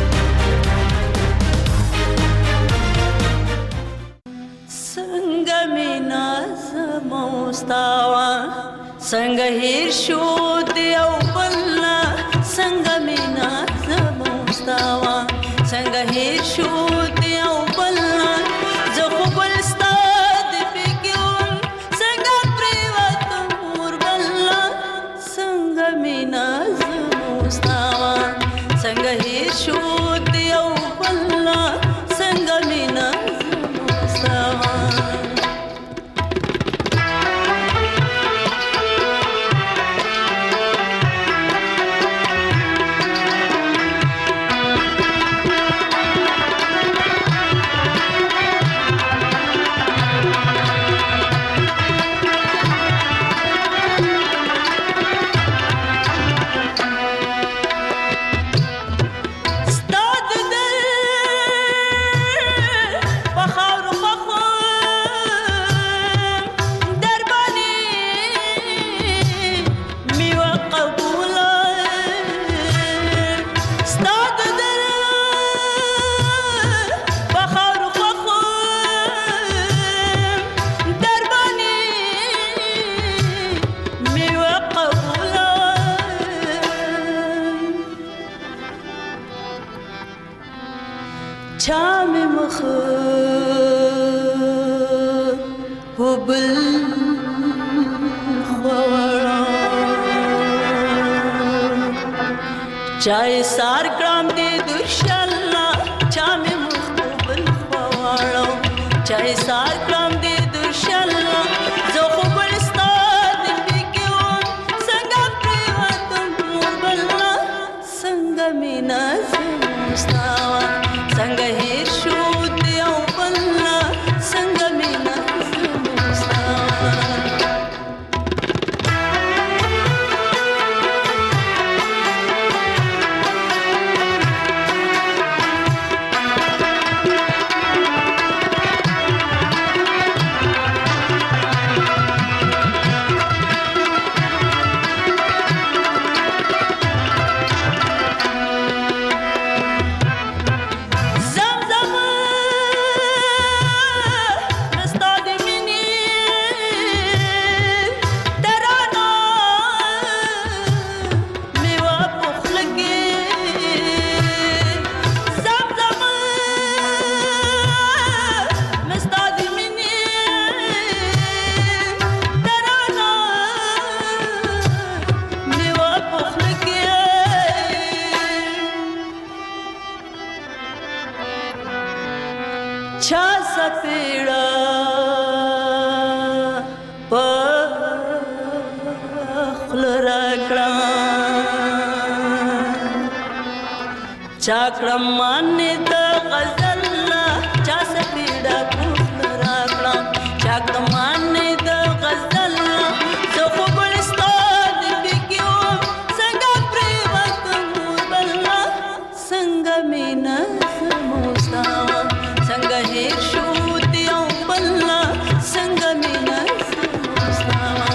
څنګه مې نازم اوستاوه، څنګه هېر شو د یو بل نه، څنګه مې نازم اوستاوه، څنګه هېر شو د یو بل نه، زه خو ګل ستا د فکر وم، څنګه پرېوتم وربل نه، څنګه مې نازم اوستاوه، څنګه هېر شو د یو بل نه، څنګه مې نازم اوستاوه. چای سار کرام دې درشلا، چا مې مخ بل خواړو، چای سار کرام دې درشلا، زه خو بل ستا د فکر وم، څنګه پرېوتم وربل نه، څنګه مې نازم اوستاوه، څنګه هېر شو د یو بل نه، څنګه مې نازم اوستاوه. چا سپیڑا پخل رکڑا، چاکڑا مانے دا غزلنا، چا سپیڑا پخل رکڑا، چاکڑا مانے دا غزلنا، زه خو ګل ستا د فکر وم، څنګه پرېوتم وربل نه، څنګه مې نازم اوستاوه، څنګه هېر شو د یو بل نه، څنګه مې نازم اوستاوه.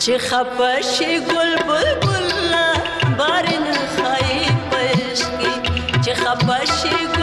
چې خپشي ګل بلبل بارن خای پښکی چې خپشي